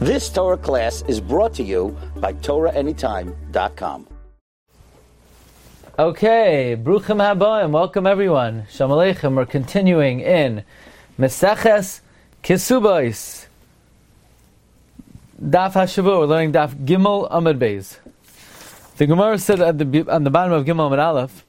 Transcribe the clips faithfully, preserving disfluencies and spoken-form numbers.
This Torah class is brought to you by Torah Anytime dot com. Okay, Bruchim Habayim, welcome everyone. Shalom Aleichem, we're continuing in Meseches Kesubos. Daf HaShavua, we're learning Daf Gimel Amud Beis. The Gemara said at the, on the bottom of Gimel Amud Aleph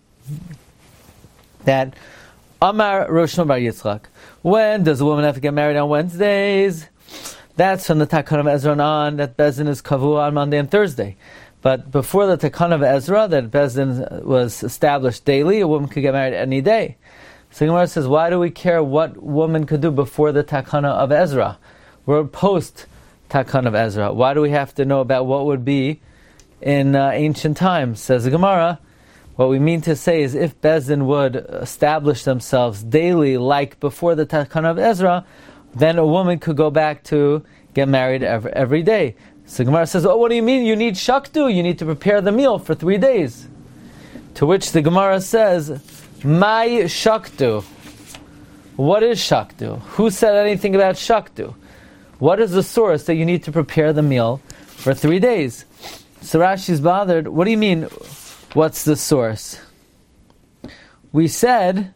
that Amar Rosh Bar Yitzchak, when does a woman have to get married on Wednesdays? That's from the Takana of Ezra on, that Bezdin is Kavua on Monday and Thursday. But before the Takana of Ezra, that Bezdin was established daily, a woman could get married any day. So Gemara says, why do we care what woman could do before the Takana of Ezra? We're post Takana of Ezra. Why do we have to know about what would be in uh, ancient times? Says the Gemara, what we mean to say is if Bezdin would establish themselves daily like before the Takana of Ezra, then a woman could go back to get married every, every day. So Gemara says, oh, what do you mean? You need shaktu. You need to prepare the meal for three days. To which the Gemara says, my shaktu. What is shaktu? Who said anything about shaktu? What is the source that you need to prepare the meal for three days? So Rashi's bothered. What do you mean, what's the source? We said,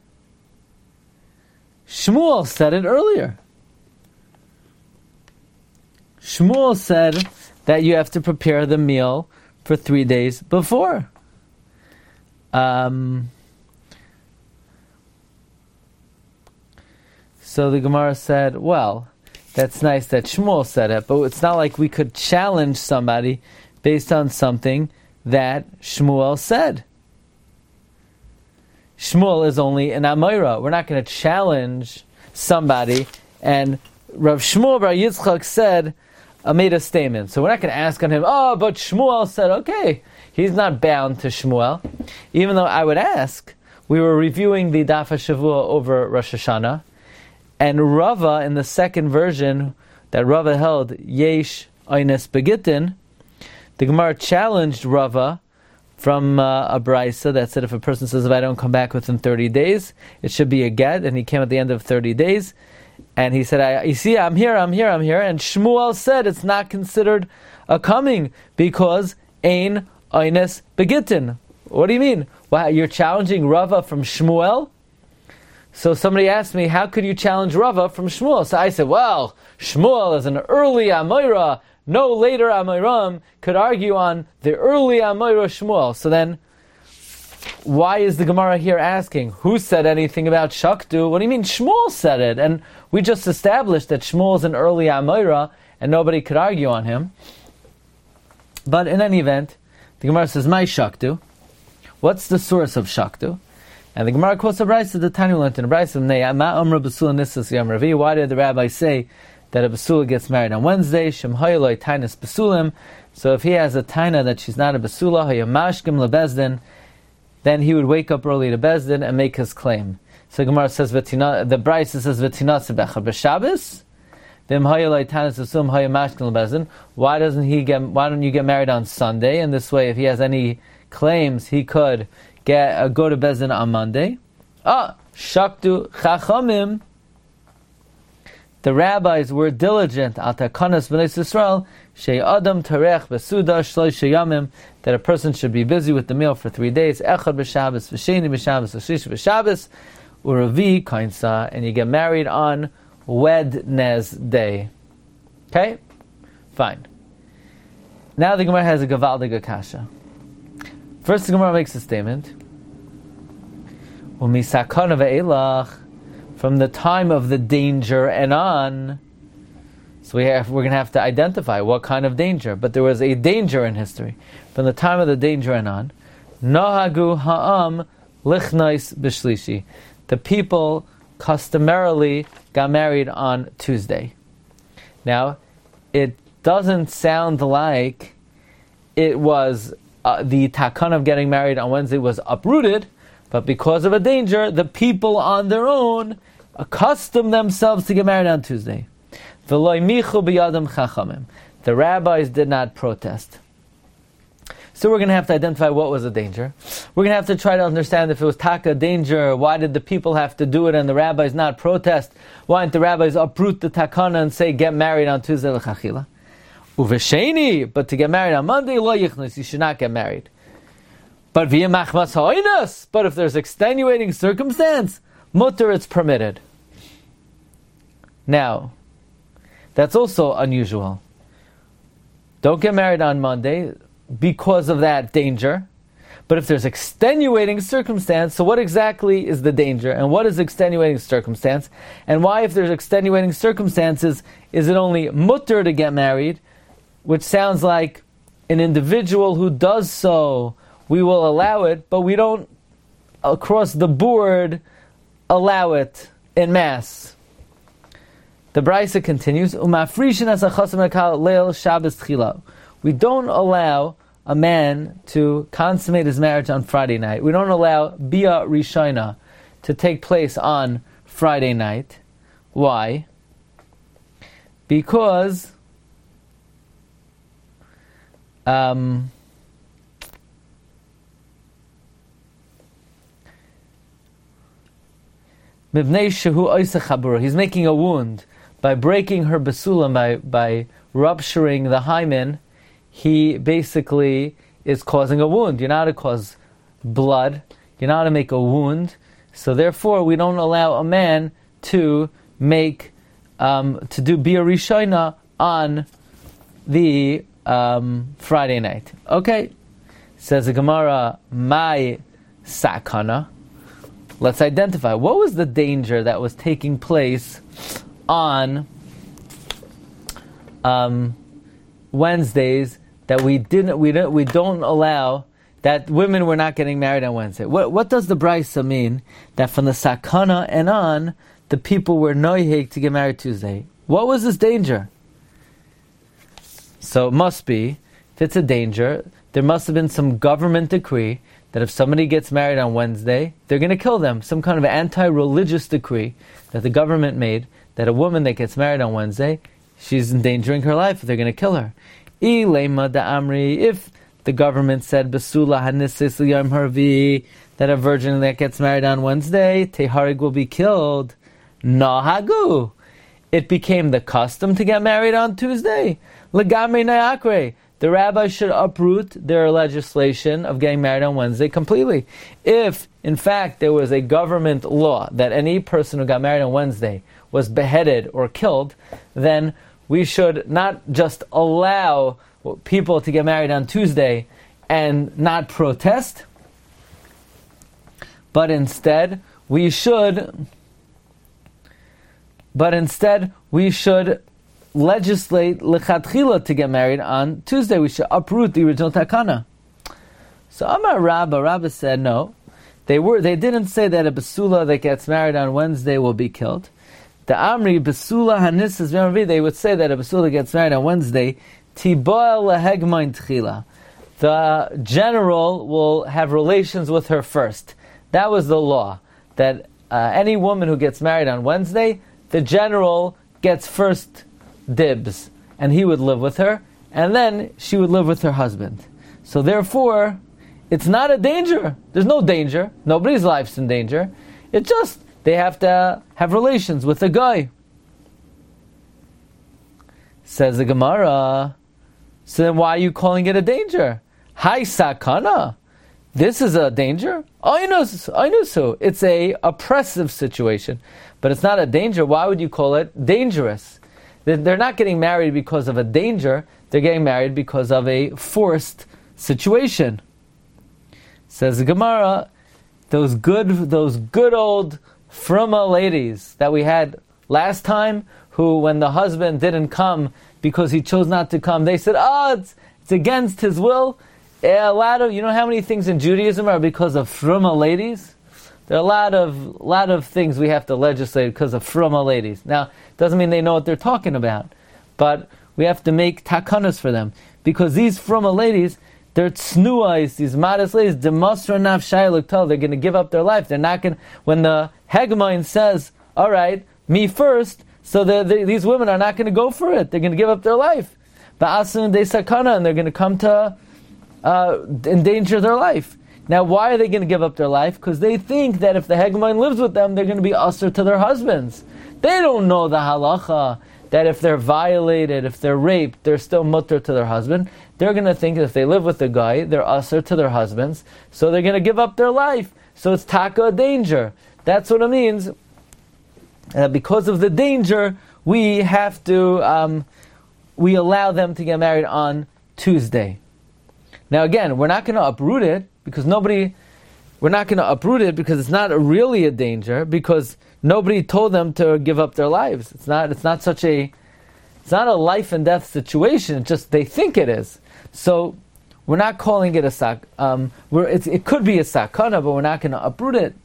Shmuel said it earlier. Shmuel said that you have to prepare the meal for three days before. Um, so the Gemara said, well, that's nice that Shmuel said it, but it's not like we could challenge somebody based on something that Shmuel said. Shmuel is only an Amoira. We're not going to challenge somebody, and Rav Shmuel Bar Yitzchak said, Uh, made a statement. So we're not going to ask on him, oh, but Shmuel said, okay, he's not bound to Shmuel. Even though I would ask, we were reviewing the Daf HaShavua over Rosh Hashanah, and Rava, in the second version, that Rava held, Yesh Oines Begitin, the Gemara challenged Rava from uh, a Braisa that said if a person says, if I don't come back within thirty days, it should be a get, and he came at the end of thirty days, and he said, I, you see, I'm here, I'm here, I'm here. And Shmuel said it's not considered a coming because Ein Oines Begitin. What do you mean? Wow, you're challenging Rava from Shmuel? So somebody asked me, how could you challenge Rava from Shmuel? So I said, well, Shmuel is an early Amoira. No later Amoiram could argue on the early Amoira Shmuel. So then, why is the Gemara here asking, who said anything about Shaktu? What do you mean Shmuel said it? And we just established that Shmuel is an early Amoira, and nobody could argue on him. But in any event, the Gemara says, my Shaktu. What's the source of Shaktu? And the Gemara quotes a Braisa, the Tanu learned in a Braisa, why did the rabbi say that a Basula gets married on Wednesday? Shem hayaloi tainas Basulim. So if he has a taina that she's not a Basula, hayamashkim lebezdin, then he would wake up early to Bezdin and make his claim. So Gemara says, the Braisa says, why doesn't he get? Why don't you get married on Sunday? And this way, if he has any claims, he could get uh, go to Bezdin on Monday. Ah, Shaktu Chachamim. The rabbis were diligent at Takanas B'nai Yisrael Shei Adam Tarech Besuda Shlosh Yamim, that a person should be busy with the meal for three days. Echad b'Shabbos, v'Sheni b'Shabbos, v'Shlishi b'Shabbos, u'Ravi kainsa, and you get married on Wednesday. Okay, fine. Now the Gemara has a Gavaldiga Kasha. First, the Gemara makes a statement. U'misakana ve'elach, from the time of the danger and on. So we have, we're going to have to identify what kind of danger. But there was a danger in history. From the time of the danger and on, Nahagu ha'am lichnais b'shlishi. The people customarily got married on Tuesday. Now, it doesn't sound like it was uh, the takan of getting married on Wednesday was uprooted, but because of a danger, the people on their own accustomed themselves to get married on Tuesday. The rabbis did not protest. So we're going to have to identify what was a danger. We're going to have to try to understand if it was taka danger, why did the people have to do it and the rabbis not protest? Why didn't the rabbis uproot the takana and say get married on Tuesday l'chachila? Uvesheni, but to get married on Monday, lo yichnus, you should not get married. But via machmas ha'oinus, but if there's extenuating circumstance, mutter, it's permitted. Now, that's also unusual. Don't get married on Monday because of that danger. But if there's extenuating circumstance, so what exactly is the danger? And what is extenuating circumstance? And why, if there's extenuating circumstances, is it only mutter to get married, which sounds like an individual who does so, we will allow it, but we don't, across the board, allow it in mass. The Brisa continues, we don't allow a man to consummate his marriage on Friday night. We don't allow Bia Rishona to take place on Friday night. Why? Because um, he's making a wound by breaking her basulam, by, by rupturing the hymen. He basically is causing a wound. You're not to cause blood. You're not to make a wound. So therefore, we don't allow a man to make, um, to do Bia Rishona on the um, Friday night. Okay. Says the Gemara, my sakana. Let's identify. What was the danger that was taking place on um, Wednesdays that we didn't, we don't, we don't allow, that women were not getting married on Wednesday? What, what does the Brisa mean that from the sakana and on, the people were noihig to get married Tuesday? What was this danger? So it must be, if it's a danger, there must have been some government decree that if somebody gets married on Wednesday, they're going to kill them. Some kind of anti-religious decree that the government made, that a woman that gets married on Wednesday, she's endangering her life, they're going to kill her. If the government said Basula Hanisis Yom Harvi, that a virgin that gets married on Wednesday, Teharig will be killed. Nahagu. It became the custom to get married on Tuesday. Legamri Nayakre. The rabbis should uproot their legislation of getting married on Wednesday completely. If, in fact, there was a government law that any person who got married on Wednesday was beheaded or killed, then we should not just allow people to get married on Tuesday and not protest, but instead we should, but instead we should legislate lechatchila to get married on Tuesday. We should uproot the original takana. So Amar Rabba, Rabba said no. They were. They didn't say that a basula that gets married on Wednesday will be killed. The Amri basula hanisas v'amri, they would say that a basula gets married on Wednesday. Tiboel lehegmain tchila. The general will have relations with her first. That was the law. That uh, any woman who gets married on Wednesday, the general gets first dibs, and he would live with her, and then she would live with her husband. So therefore, it's not a danger. There's no danger. Nobody's life's in danger. It's just they have to have relations with a guy. Says the Gemara, so then why are you calling it a danger? Hai sakana. This is a danger? I know, I know so. It's a oppressive situation, but it's not a danger. Why would you call it dangerous? They're not getting married because of a danger. They're getting married because of a forced situation. Says the Gemara, those good, those good old fruma ladies that we had last time, who when the husband didn't come because he chose not to come, they said, "Ah, oh, it's, it's against his will." A lot of, you know how many things in Judaism are because of fruma ladies? There are a lot of lot of things we have to legislate because of fruma ladies. Now, it doesn't mean they know what they're talking about, but we have to make takanas for them, because these fruma ladies, they're tznuais, these modest ladies, demasra nafshay l'ktal, they're going to give up their life. They're not going. When the hegemon says, "All right, me first," so the, the, these women are not going to go for it. They're going to give up their life. Ba'asun de sakana, and they're going to come to uh, endanger their life. Now, why are they going to give up their life? Because they think that if the Hegman lives with them, they're going to be usher to their husbands. They don't know the halacha that if they're violated, if they're raped, they're still mutter to their husband. They're going to think that if they live with the guy, they're usher to their husbands, so they're going to give up their life. So it's taka danger. That's what it means. Uh, because of the danger, we have to, um, we allow them to get married on Tuesday. Now again, we're not going to uproot it, because nobody, we're not going to uproot it because it's not really a danger, because nobody told them to give up their lives. It's not, it's not such a, it's not a life and death situation, it's just they think it is. So, we're not calling it a sak, um, we're, it's, it could be a sakana, but we're not going to uproot it.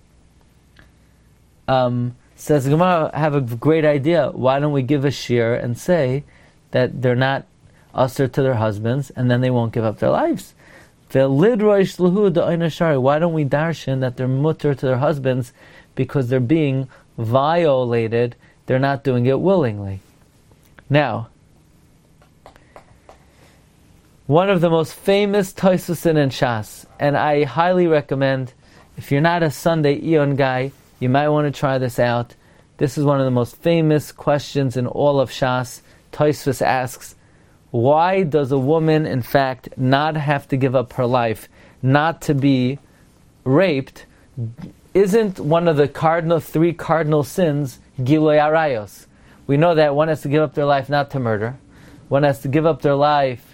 Um, says Gemara, I have a great idea. Why don't we give a shir and say that they're not usher to their husbands, and then they won't give up their lives? Why don't we darshan that they're mutter to their husbands because they're being violated, they're not doing it willingly? Now, one of the most famous Tosusin in Shas, and I highly recommend, if you're not a Sunday Eon guy, you might want to try this out. This is one of the most famous questions in all of Shas. Tosus asks, why does a woman, in fact, not have to give up her life, not to be raped? Isn't one of the cardinal, three cardinal sins, Giloy Arayos? We know that one has to give up their life not to murder, one has to give up their life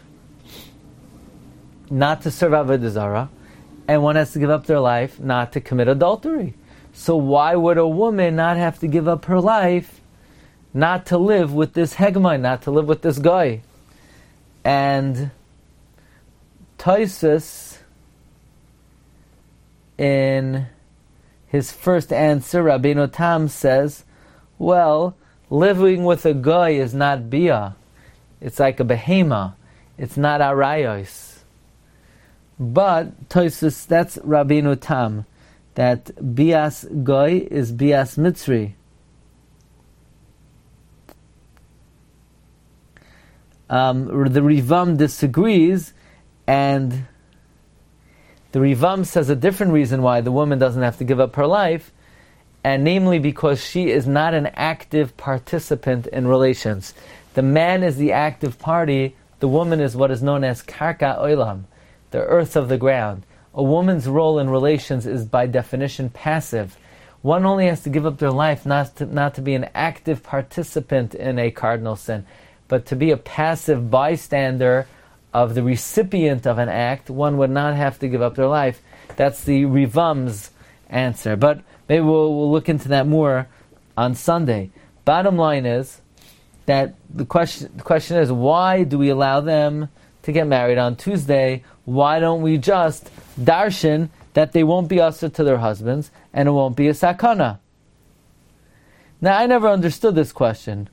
not to serve Avodah Zarah, and one has to give up their life not to commit adultery. So why would a woman not have to give up her life not to live with this hegmai, not to live with this guy? And Tosus, in his first answer, Rabbeinu Tam says, well, living with a guy is not bia. It's like a behema. It's not arayos. But Tosus, that's Rabbeinu Tam, that bias goy is bias mitzri. Um, the Rivam disagrees, and the Rivam says a different reason why the woman doesn't have to give up her life, and namely because she is not an active participant in relations. The man is the active party, the woman is what is known as karka olam, the earth of the ground. A woman's role in relations is by definition passive. One only has to give up their life not to, not to be an active participant in a cardinal sin, but to be a passive bystander of the recipient of an act. One would not have to give up their life. That's the Rivam's answer. But maybe we'll, we'll look into that more on Sunday. Bottom line is that the question, the question is, why do we allow them to get married on Tuesday? Why don't we just darshan that they won't be usher to their husbands and it won't be a sakana? Now, I never understood this question.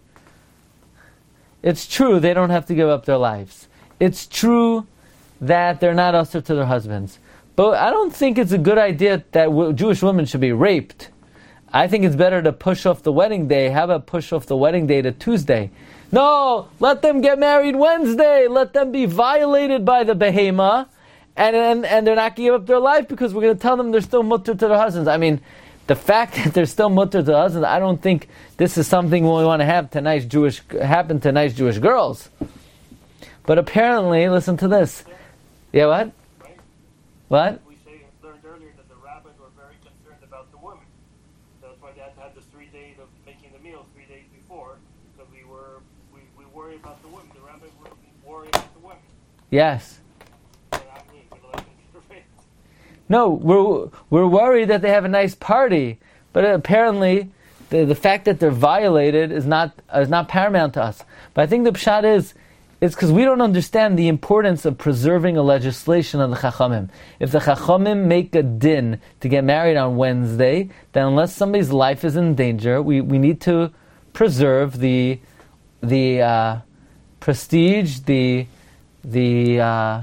It's true they don't have to give up their lives. It's true that they're not usher to their husbands. But I don't think it's a good idea that w- Jewish women should be raped. I think it's better to push off the wedding day. How about push off the wedding day to Tuesday? No, let them get married Wednesday. Let them be violated by the behema, and and, and they're not going to give up their life because we're going to tell them they're still mutter to their husbands. I mean, the fact that they're still mutter to their husbands, I don't think this is something we want to have to nice Jewish happen to nice Jewish girls. But apparently, listen to this. Yeah, what? Right. What? We say, learned earlier that the rabbis were very concerned about the women. That's why they had to have this three days of making the meal three days before, because we were we, we worry about the women. The rabbis were worried about the women. Yes. And I'm really gonna let them get raped. No, we're we're worried that they have a nice party, but apparently the the fact that they're violated is not is not paramount to us. But I think the pshat is it's because we don't understand the importance of preserving a legislation of the Chachamim. If the Chachamim make a din to get married on Wednesday, then unless somebody's life is in danger, we, we need to preserve the the uh, prestige, the the uh,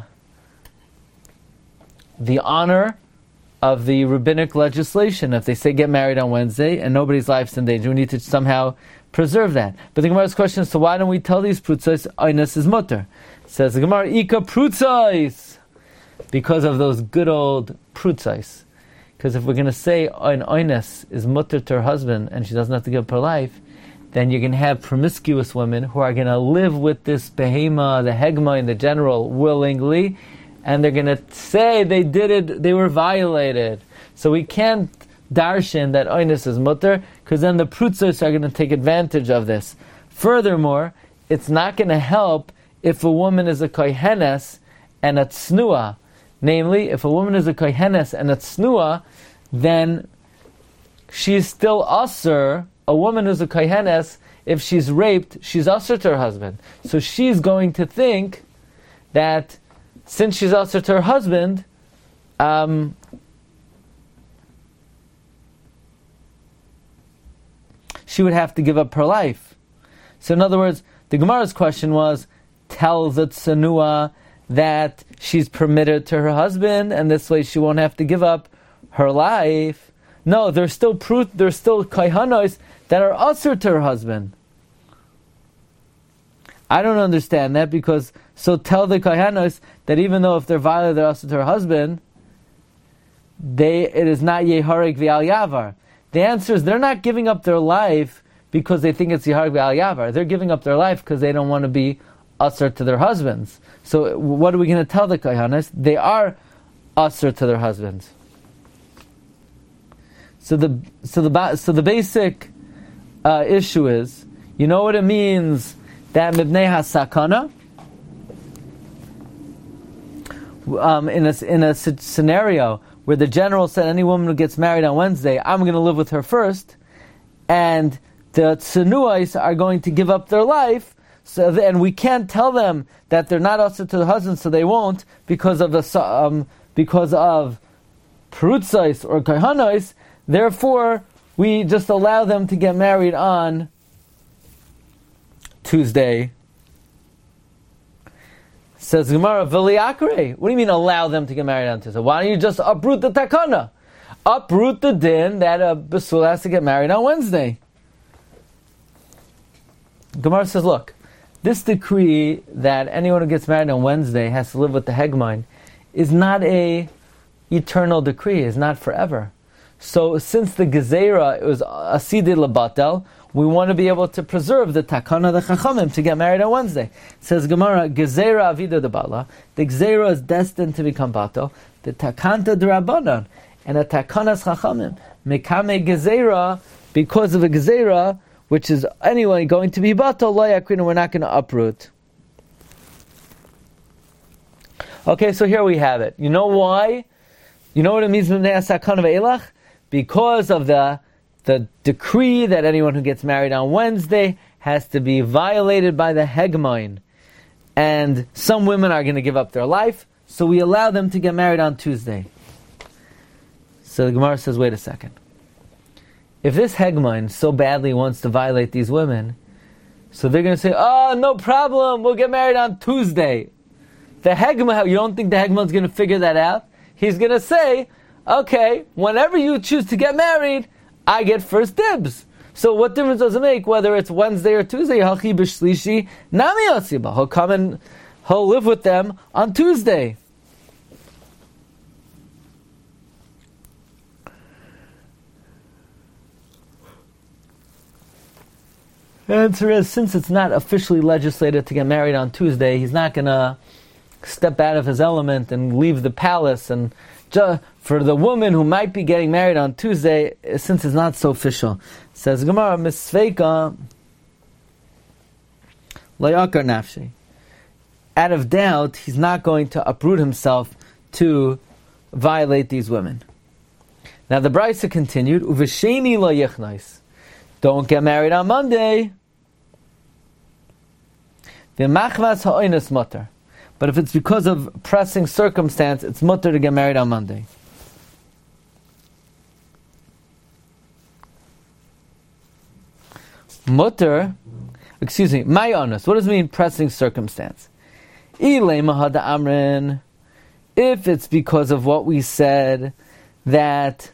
the honor of the rabbinic legislation. If they say get married on Wednesday and nobody's life's in danger, we need to somehow preserve that. But the Gemara's question is, so why don't we tell these prutzos, Einas is mutter? Says the Gemara, Ika prutzos. because of those good old prutzais. Because if we're going to say an oines is mutter to her husband and she doesn't have to give up her life, then you're going to have promiscuous women who are going to live with this behema, the hegma in the general, willingly, and they're going to say they did it, they were violated. So we can't darshan that oines is mutter, because then the prutzos are going to take advantage of this. Furthermore, it's not going to help if a woman is a kohenes and a tsnua. Namely, if a woman is a kohenes and a tsnua, then she's still asur. A woman who's a kohenes, if she's raped, she's asur to her husband. So she's going to think that since she's asur to her husband, um, she would have to give up her life. So in other words, the Gemara's question was, tell the tsanua that she's permitted to her husband, and this way she won't have to give up her life. No, there's still proof, there's still kohanos that are asur to her husband. I don't understand that, because so tell the kohanos that even though if they're violated, they're asur to her husband, they it is not yeharek v'al yavar. The answer is they're not giving up their life because they think it's yeharek v'al yavar. They're giving up their life because they don't want to be asur to their husbands. So what are we going to tell the kohanos? They are asur to their husbands. So the so the so the basic uh, issue is, you know what it means that mibnei hasakana. Um, in a in a scenario where the general said any woman who gets married on Wednesday, I'm going to live with her first, and the tsunuais are going to give up their life. So, and we can't tell them that they're not asur to the husband, so they won't, because of the um, because of perutzais or kohanos. Therefore, we just allow them to get married on Tuesday. Says Gemara, v'liakre. What do you mean allow them to get married on Tuesday? Why don't you just uproot the takana? Uproot the din that a basul has to get married on Wednesday. Gemara says, look, this decree that anyone who gets married on Wednesday has to live with the hegmine is not a eternal decree, is not forever. So since the gezerah was asidid lebatel, we want to be able to preserve the takana, the chachamim, to get married on Wednesday. It says Gemara, gezerah avida debala, the gezerah is destined to become batel, the takanta d'Rabbanan, and a takanas chachamim, mekame gezerah, because of a gezerah, which is anyway going to be batel, lo yakrinu, we're not going to uproot. Okay, so here we have it. You know why? You know what it means mibnei hasakana ve'elach? Because of the the decree that anyone who gets married on Wednesday has to be violated by the hegmine. And some women are going to give up their life, so we allow them to get married on Tuesday. So the Gemara says, wait a second. If this hegmine so badly wants to violate these women, so they're going to say, oh, no problem, we'll get married on Tuesday. The hegmine, you don't think the hegmine's going to figure that out? He's going to say, okay, whenever you choose to get married, I get first dibs. So what difference does it make whether it's Wednesday or Tuesday? Halchi b'shlishi nami yasiba. He'll come and he'll live with them on Tuesday. The answer is, since it's not officially legislated to get married on Tuesday, he's not going to step out of his element and leave the palace. And ju- for the woman who might be getting married on Tuesday, since it's not so official, says Gemara, misveika layakar nafshi. Out of doubt, he's not going to uproot himself to violate these women. Now the Brisa continued, uvesheni lo yechnais. Don't get married on Monday. V'machvas ha'oinus mutter. But if it's because of pressing circumstance, it's mutter to get married on Monday. Mutter, excuse me, ma'onus. What does it mean, pressing circumstance? Ilei amrin. If it's because of what we said, that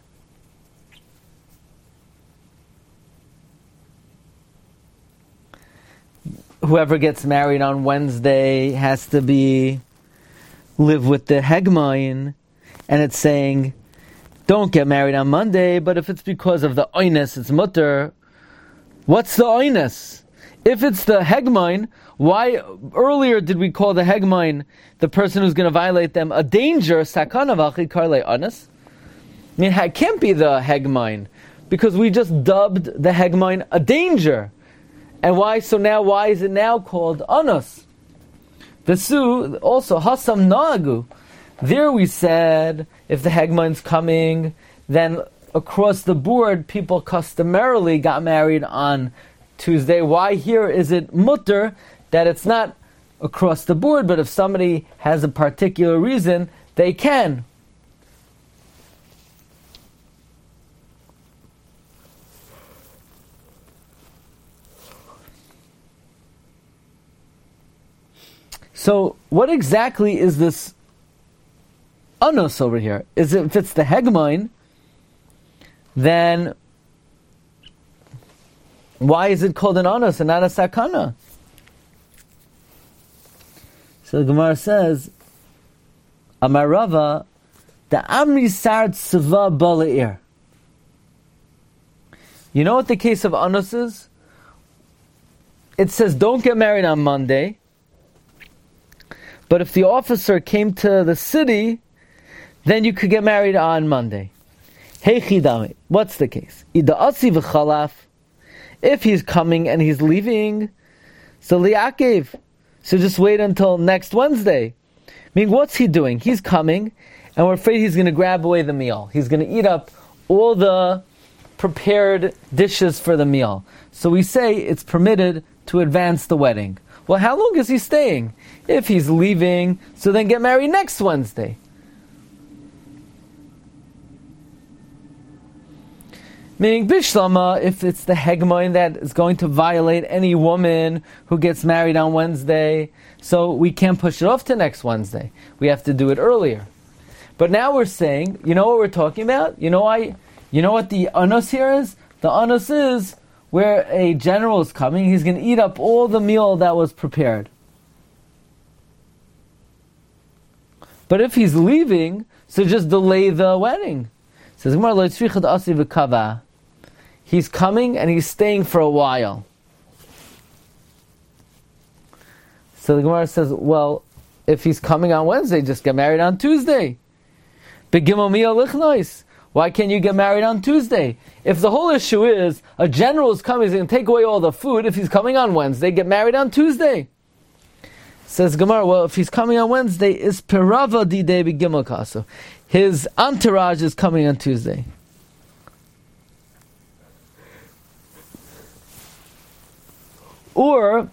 whoever gets married on Wednesday has to be live with the hegmain, and it's saying, don't get married on Monday, but if it's because of the oinus, it's mutter. What's the oinus? If it's the hegmain, why earlier did we call the hegmain, the person who's going to violate them, a danger, sakana v'achid karle oinus? I mean, it can't be the hegmain, because we just dubbed the hegmain a danger. And why? So now, why is it now called onus? Vesu, also, hasam nagu. There we said, if the hegmain's coming, then across the board, people customarily got married on Tuesday. Why here is it mutter that it's not across the board, but if somebody has a particular reason, they can. So, what exactly is this anus over here? Is it, if it's the hegmain, then why is it called an anus and not a sakana? So the Gemara says, Amar Rava, the Amri Sard Seva Balair. You know what the case of anus is? It says don't get married on Monday. But if the officer came to the city, then you could get married on Monday. Hey chidame, what's the case? Ida asi v'chalaf. If he's coming and he's leaving, so liakev. So just wait until next Wednesday. I mean, what's he doing? He's coming, and we're afraid he's going to grab away the meal. He's going to eat up all the prepared dishes for the meal. So we say it's permitted to advance the wedding. Well, how long is he staying? If he's leaving, so then get married next Wednesday. Meaning, Bishlama, if it's the hegmain that is going to violate any woman who gets married on Wednesday, so we can't push it off to next Wednesday. We have to do it earlier. But now we're saying, you know what we're talking about? You know why? You know what the anus here is? The anus is where a general is coming, he's going to eat up all the meal that was prepared. But if he's leaving, so just delay the wedding. It says, he's coming and he's staying for a while. So the Gemara says, well, if he's coming on Wednesday, just get married on Tuesday. Why can't you get married on Tuesday? If the whole issue is a general is coming, he's going to take away all the food. If he's coming on Wednesday, get married on Tuesday. Says Gemara, well, if he's coming on Wednesday, is perava di de b'gimel kaso. His entourage is coming on Tuesday. Or,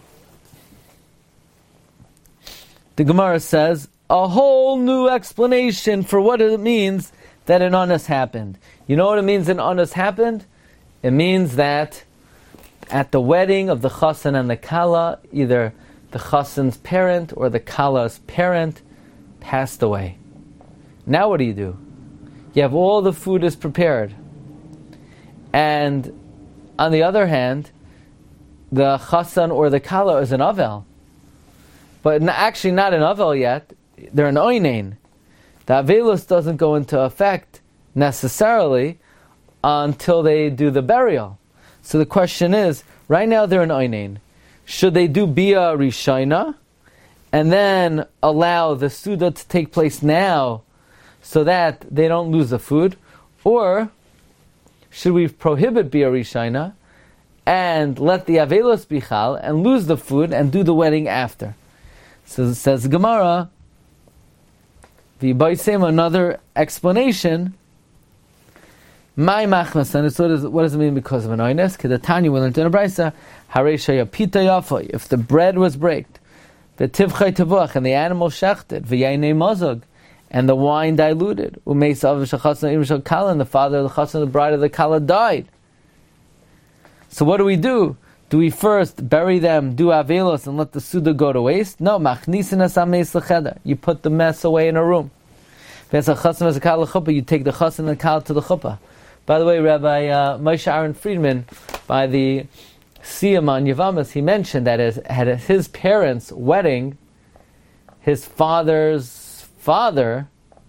the Gemara says, a whole new explanation for what it means that an anus happened. You know what it means an anus happened? It means that at the wedding of the chassan and the kala, either the chassan's parent or the kala's parent passed away. Now what do you do? You have all the food is prepared. And on the other hand, the chassan or the kala is an avel. But actually not an avel yet. They're an oinein. The avelus doesn't go into effect necessarily until they do the burial. So the question is, right now they're an oinein. Should they do bia rishayna and then allow the suda to take place now so that they don't lose the food? Or should we prohibit bia rishayna and let the avelus be chal and lose the food and do the wedding after? So it says Gemara, the Baisem, another explanation. My machmas, and so does, what does it mean because of an oines? Kedatanya will learn in a brisa. Harei pita yafoy. If the bread was braked, the tivchay tevuach, and the animal shechted, v'yainei mazog, and the wine diluted, umeis av shachasna im shal kala, and the father of the chasna, the bride of the kala died. So what do we do? Do we first bury them, do avelos, and let the suda go to waste? No, machnisin asameis lecheda. You put the mess away in a room. You take the chassan and the kala to the chuppah. By the way, Rabbi uh, Moshe Aaron Friedman, by the Siyam on Yavamas, he mentioned that as, at his parents' wedding, his father's father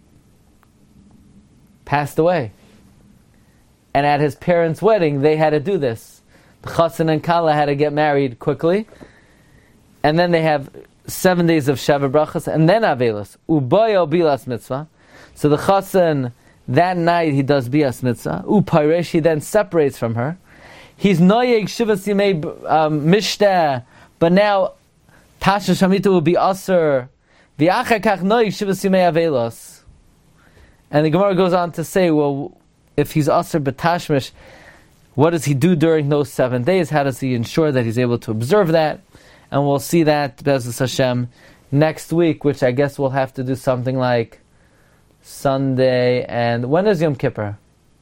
passed away. And at his parents' wedding, they had to do this. The chassan and kala had to get married quickly. And then they have seven days of Sheva Brachas, and then Avelos. Uboyo bilas mitzvah. So the chassan, that night he does bias mitzvah. Upairesh, he then separates from her. He's noyeg shivas yimei mishteh, but now Tasha Shamita will be aser. V'achar kach noyeg shivas yimei Avelos. And the Gemara goes on to say, well, if he's aser b'tashmish, what does he do during those seven days? How does he ensure that he's able to observe that? And we'll see that, Be'ezus Hashem, next week, which I guess we'll have to do something like Sunday and... When is Yom Kippur?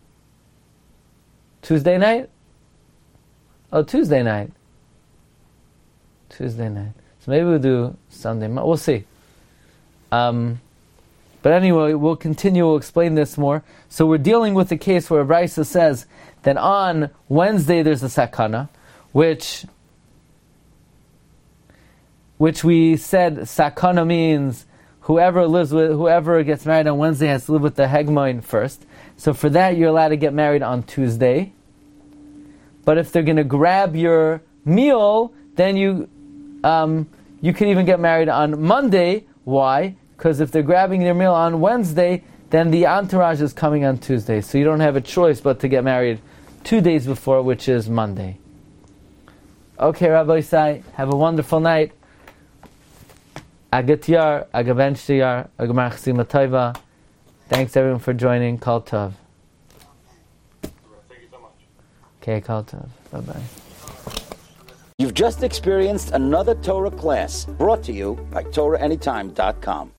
Tuesday night? Oh, Tuesday night. Tuesday night. So maybe we'll do Sunday. We'll see. Um, but anyway, we'll continue, we'll explain this more. So we're dealing with a case where Raisa says that on Wednesday there's a sakana, which... which we said sakana means whoever lives with, whoever gets married on Wednesday has to live with the hegmoin first. So for that, you're allowed to get married on Tuesday. But if they're going to grab your meal, then you um, you can even get married on Monday. Why? Because if they're grabbing their meal on Wednesday, then the entourage is coming on Tuesday. So you don't have a choice but to get married two days before, which is Monday. Okay, Rabbi Isai, have a wonderful night. Agatyar, Agabenchtiyar, Agamar Chesima Taiva. Thanks everyone for joining. Kol Tov. Thank you so much. Okay, Kol Tov. Bye-bye. You've just experienced another Torah class brought to you by Torah Anytime dot com.